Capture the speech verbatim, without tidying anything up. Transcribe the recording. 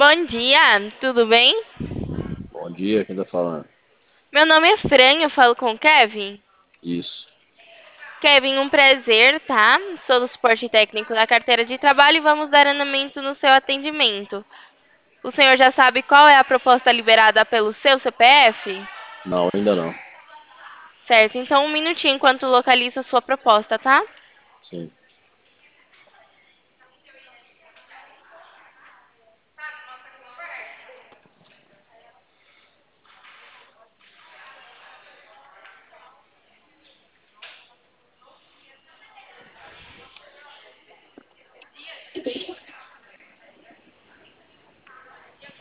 Bom dia, tudo bem? Bom dia, quem tá falando? Meu nome é Fran, eu falo com o Kevin. Isso. Kevin, um prazer, tá? Sou do suporte técnico da carteira de trabalho e vamos dar andamento no seu atendimento. O senhor já sabe qual é a proposta liberada pelo seu C P F? Não, ainda não. Certo, então um minutinho enquanto localiza a sua proposta, tá? Sim.